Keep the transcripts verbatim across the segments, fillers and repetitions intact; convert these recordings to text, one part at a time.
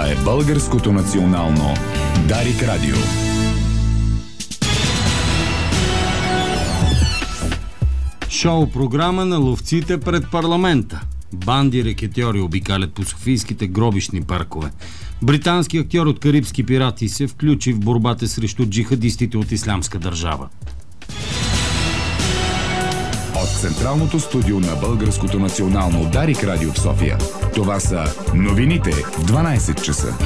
Това е Българското национално Дарик Радио. Шоу-програма на ловците пред парламента. Банди рекетьори обикалят по софийските гробищни паркове. Британски актьор от Карибски пирати се включи в борбата срещу джихадистите от Ислямска държава. От централното студио на Българското национално Дарик Радио в София. Това са новините в дванайсет часа.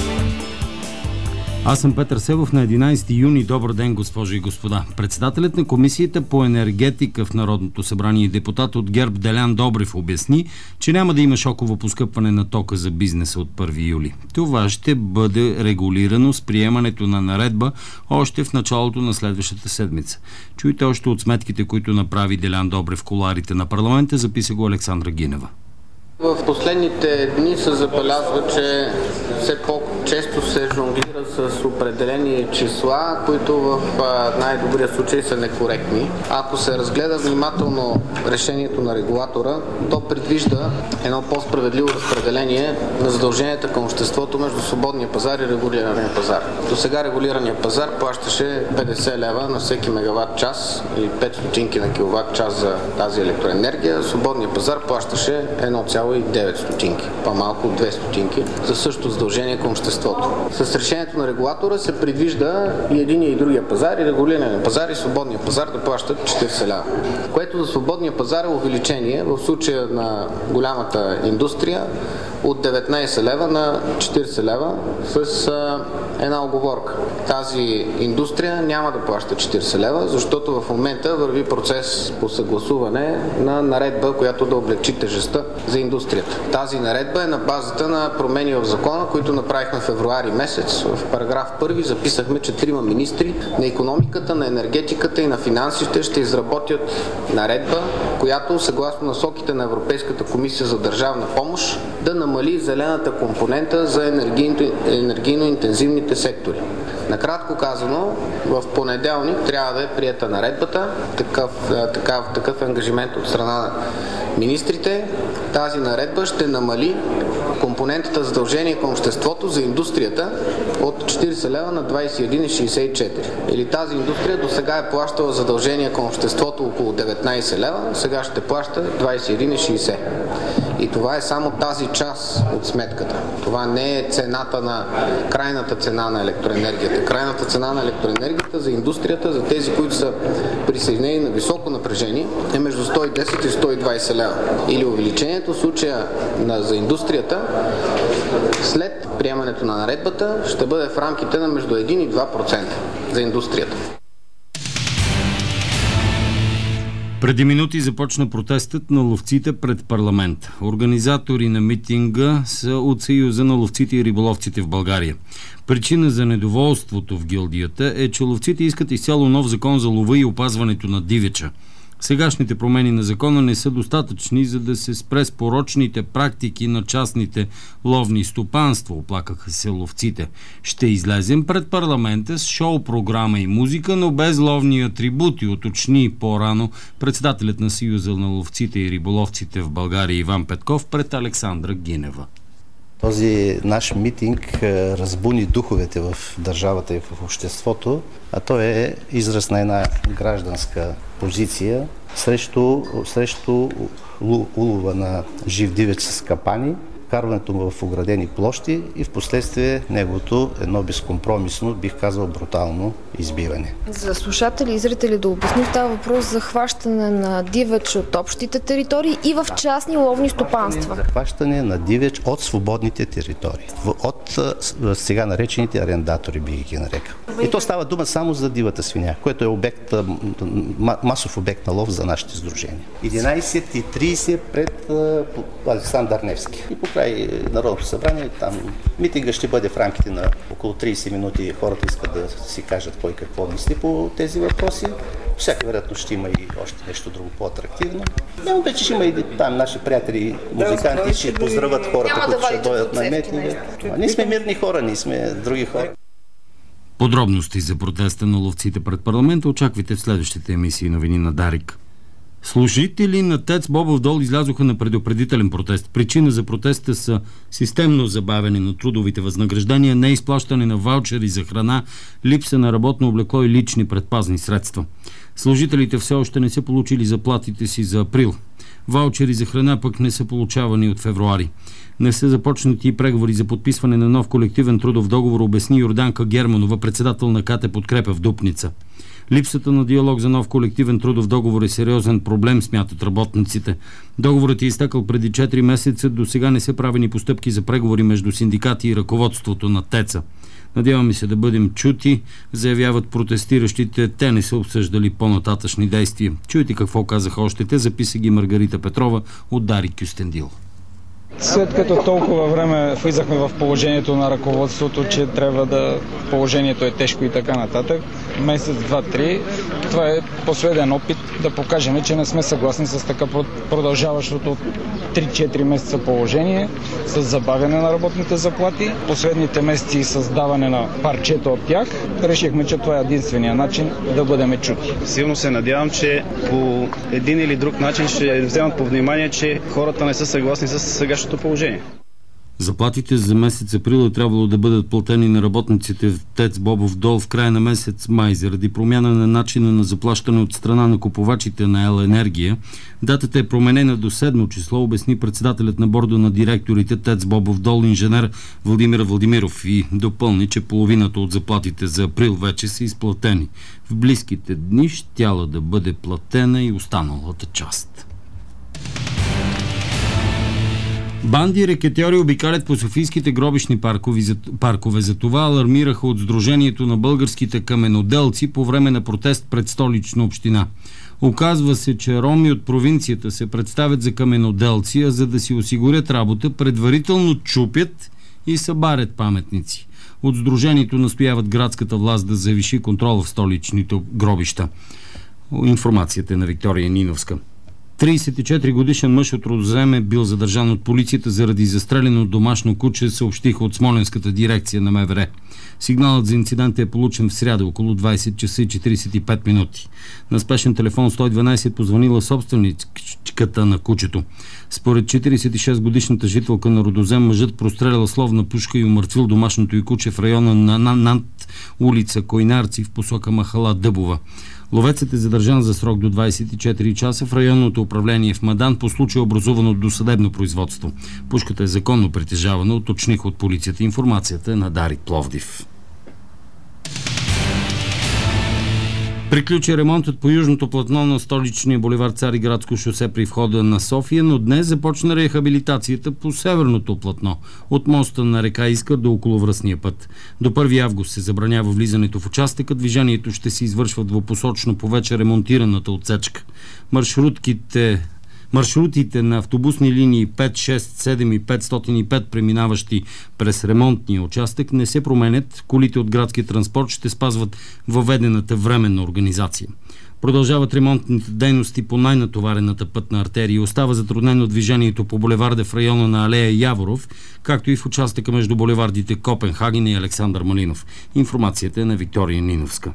Аз съм Петър Севов. На единайсети юни. Добър ден, госпожи и господа. Председателят на Комисията по енергетика в Народното събрание и депутат от ГЕРБ Делян Добрев обясни, че няма да има шоково поскъпване на тока за бизнеса от първи юли. Това ще бъде регулирано с приемането на наредба още в началото на следващата седмица. Чуйте още от сметките, които направи Делян Добрев в кулоарите на парламента, записа го Александра Гинева. В последните дни се забелязва, че все по-често се жонглира с определени числа, които в най-добрия случай са некоректни. Ако се разгледа внимателно решението на регулатора, то предвижда едно по-справедливо разпределение на задълженията към обществото между свободния пазар и регулирания пазар. До сега регулирания пазар плащаше петдесет лева на всеки мегаватт час или пет стотинки на киловатт час за тази електроенергия. Свободния пазар плащаше едно цяло и девет стотинки, по-малко от две стотинки, за същото задължение към обществото. С решението на регулатора се предвижда и единия и другия пазар, и регулирания пазар, и свободния пазар да плащат четирийсет лева. Което за свободния пазар е увеличение в случая на голямата индустрия от деветнайсет лева на четирийсет лева с а, една оговорка. Тази индустрия няма да плаща четирийсет лева, защото в момента върви процес по съгласуване на наредба, която да облегчи тежестта за индустрията. Тази наредба е на базата на промени в закона, които направихме в февруари месец. В параграф първи записахме, че трима министри на икономиката, на енергетиката и на финансите ще изработят наредба, която съгласно насоките на Европейската комисия за държавна помощ да намали зелената компонента за енергийно, енергийно интензивните сектори. Накратко казано, в понеделник трябва да е приета наредбата, такъв, такъв, такъв ангажимент от страна на министрите. Тази наредба ще намали компонентата задължение към обществото за индустрията от четирийсет лева на двайсет и един цяло шейсет и четири. Или тази индустрия до сега е плащала задължение към обществото около деветнайсет лева, сега ще плаща двайсет и един цяло шейсет. И това е само тази част от сметката. Това не е цената на крайната цена на електроенергията. Крайната цена на електроенергията за индустрията, за тези, които са присъединени на високо напрежение, е между сто и десет и сто и двайсет лева. Или увеличението в случая на, за индустрията след приемането на наредбата ще бъде в рамките на между един и два процента за индустрията. Преди минути започна протестът на ловците пред парламента. Организатори на митинга са от Съюза на ловците и риболовците в България. Причина за недоволството в гилдията е, че ловците искат изцяло нов закон за лова и опазването на дивеча. Сегашните промени на закона не са достатъчни, за да се спре с порочните практики на частните ловни стопанства, оплакаха се ловците. Ще излезем пред парламента с шоу-програма и музика, но без ловни атрибути, уточни по-рано председателят на Съюза на ловците и риболовците в България Иван Петков пред Александра Гинева. Този наш митинг разбуни духовете в държавата и в обществото, а той е израз на една гражданска позиция срещу, срещу улова на жив дивеч с капани, вкарването му в оградени площи и в последствие неговото едно безкомпромисно, бих казал брутално избиване. За слушатели и зрители да обясним, става въпрос за хващане на дивеч от общите територии и в частни ловни стопанства. За хващане на дивеч от свободните територии, от сега наречените арендатори, бих ги нарекал. И то става дума само за дивата свиня, което е обект, масов обект на лов за нашите сдружения. единайсет и трийсет пред Александър Невски. И покрай Народното събрание, там митинга ще бъде в рамките на около трийсет минути. Хората искат да си кажат кой какво мисли по тези въпроси. Всяка вероятно ще има и още нещо друго по-атрактивно. Няма вече ще има и там наши приятели, музиканти, ще поздравят хората, които ще дойдат на митинга. Ние сме мирни хора, ние сме други хора. Подробности за протеста на ловците пред парламента очаквайте в следващите емисии новини на Дарик. Служители на ТЕЦ Бобов дол излязоха на предупредителен протест. Причина за протеста са системно забавяне на трудовите възнаграждения, неизплащане на ваучери за храна, липса на работно облекло и лични предпазни средства. Служителите все още не са получили заплатите си за април. Ваучери за храна пък не са получавани от февруари. Не са започнати и преговори за подписване на нов колективен трудов договор, обясни Йорданка Германова, председател на КТ Подкрепа в Дупница. Липсата на диалог за нов колективен трудов договор е сериозен проблем, смятат работниците. Договорът е изтекал преди четири месеца, до сега не са правени постъпки за преговори между синдикати и ръководството на ТЕЦа. Надяваме се да бъдем чути, заявяват протестиращите. Те не са обсъждали по-нататъчни действия. Чуйте какво казаха още те, записа ги Маргарита Петрова от Дари Кюстендил. След като толкова време влизахме в положението на ръководството, че трябва да положението е тежко и така нататък, месец, два, три, това е последен опит да покажем, че не сме съгласни с така продължаващото три-четири месеца положение, с забавяне на работните заплати. Последните месеци създаване на парчета от тях, решихме, че това е единствения начин да бъдем чути. Силно се надявам, че по един или друг начин ще вземат по внимание, че хората не са съгласни с сегашното положение. Заплатите за месец април е трябвало да бъдат платени на работниците в ТЕЦ Бобов дол в края на месец май. Заради промяна на начина на заплащане от страна на купувачите на ел енергия, датата е променена до седмо число, обясни председателят на борда на директорите ТЕЦ Бобов дол инженер Владимир Владимиров и допълни, че половината от заплатите за април вече са изплатени. В близките дни щяла да бъде платена и останалата част. Банди рекетьори обикалят по софийските гробищни паркове. За, паркове. За това алармираха от Сдружението на българските каменоделци по време на протест пред Столична община. Оказва се, че роми от провинцията се представят за каменоделци, а за да си осигурят работа, предварително чупят и събарят паметници. От Сдружението настояват градската власт да завиши контрола в столичните гробища. Информацията е на Виктория Ниновска. тридесет и четири годишен мъж от Родозем е бил задържан от полицията заради застрелено домашно куче, съобщиха от Смолянската дирекция на МВР. Сигналът за инцидента е получен в сряда около двадесет часа и четиридесет и пет минути. На спешен телефон сто и дванадесет позвонила собственичката на кучето. Според четиридесет и шест годишната жителка на Родозем, мъжът прострелял словна пушка и умъртвил домашното й куче в района на над улица Койнарци в посока махала Дъбова. Ловецът е задържан за срок до двадесет и четири часа в районното управление в Мадан по случай образувано досъдебно производство. Пушката е законно притежавана, уточних от полицията. Информацията е на Дарик Пловдив. Приключи ремонтът по южното платно на столичния булевард Цариградско шосе при входа на София, но днес започна рехабилитацията по северното платно от моста на река Искър до околовръстния път. До първи август се забранява влизането в участъка. Движението ще се извършва двупосочно по вече ремонтираната отсечка. Маршрутките Маршрутите на автобусни линии пет, шест, седем и петстотин и пет, преминаващи през ремонтния участък, не се променят. Колите от градски транспорт ще спазват въведената временна организация. Продължават ремонтните дейности по най-натоварената пътна артерия и остава затруднено движението по булеварда в района на алея Яворов, както и в участъка между булевардите Копенхаген и Александър Малинов. Информацията е на Виктория Ниновска.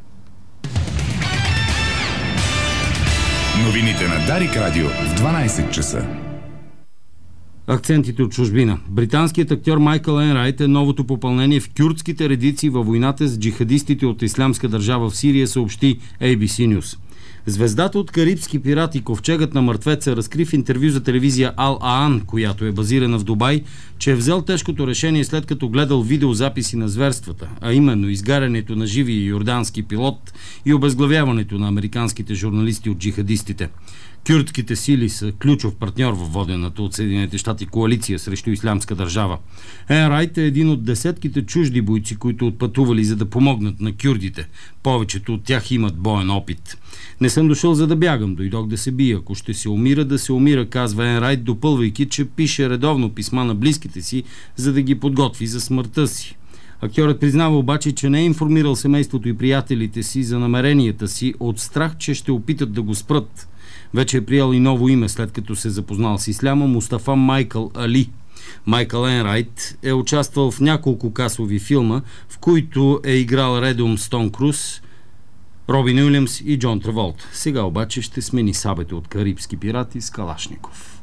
Новините на Дарик Радио в дванадесет часа. Акцентите от чужбина. Британският актьор Майкъл Енрайт е новото попълнение в кюрдските редици във войната с джихадистите от Ислямска държава в Сирия, съобщи Ей Би Си News. Звездата от Карибски пирати Ковчегът на мъртвеца разкри в интервю за телевизия Ал Аан, която е базирана в Дубай, че е взел тежкото решение след като гледал видеозаписи на зверствата, а именно изгарянето на живия йордански пилот и обезглавяването на американските журналисти от джихадистите. Кюрдските сили са ключов партньор във водената от Съединените щати коалиция срещу Ислямска държава. Енрайт е един от десетките чужди бойци, които отпътували за да помогнат на кюрдите. Повечето от тях имат боен опит. Не съм дошъл за да бягам, дойдох да се бия. Ако ще се умира, да се умира, казва Енрайт, допълвайки, че пише редовно писма на близките си, за да ги подготви за смъртта си. Актьорът признава обаче, че не е информирал семейството и приятелите си за намеренията си от страх, че ще опитат да го спрат. Вече е приел и ново име, след като се запознал с исляма, Мустафа Майкъл Али. Майкъл Енрайт е участвал в няколко касови филма, в които е играл редом с Том Круз Робин Уилямс и Джон Траволт. Сега обаче ще смени сабето от карибски пирати с Калашников.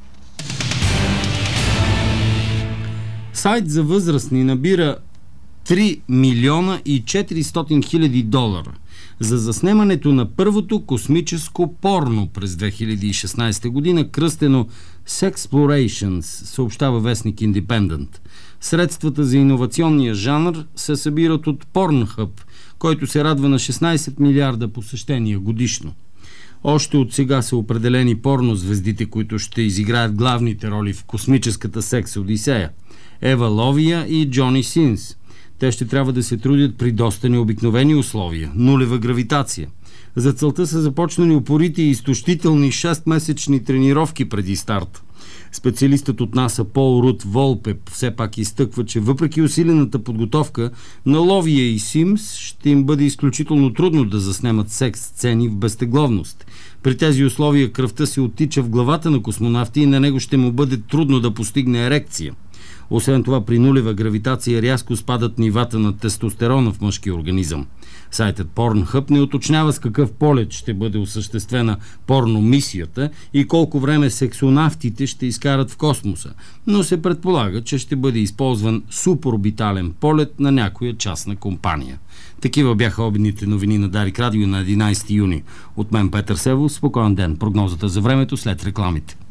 Сайт за възрастни набира три милиона и четиристотин хиляди долара за заснемането на първото космическо порно през две хиляди и шестнадесета година, кръстено Sexplorations, съобщава вестник Independent. Средствата за иновационния жанр се събират от Pornhub, който се радва на шестнадесет милиарда посещения годишно. Още от сега са определени порнозвездите, които ще изиграят главните роли в космическата секс Одисея. Ева Ловия и Джони Синс. Те ще трябва да се трудят при доста необикновени условия, нулева гравитация. За целта са започнали упорити и изтощителни шестмесечни тренировки преди старт. Специалистът от НАСА Пол Рут Волпе все пак изтъква, че въпреки усилената подготовка на Ловия и Симс ще им бъде изключително трудно да заснемат секс сцени в безтегловност. При тези условия кръвта се оттича в главата на космонавта и на него ще му бъде трудно да постигне ерекция. Освен това, при нулева гравитация рязко спадат нивата на тестостерона в мъжкия организъм. Сайтът Pornhub не уточнява с какъв полет ще бъде осъществена порномисията и колко време сексонавтите ще изкарат в космоса, но се предполага, че ще бъде използван суборбитален полет на някоя частна компания. Такива бяха обедните новини на Дарик Радио на единадесети юни. От мен Петър Севов, спокоен ден. Прогнозата за времето след рекламите.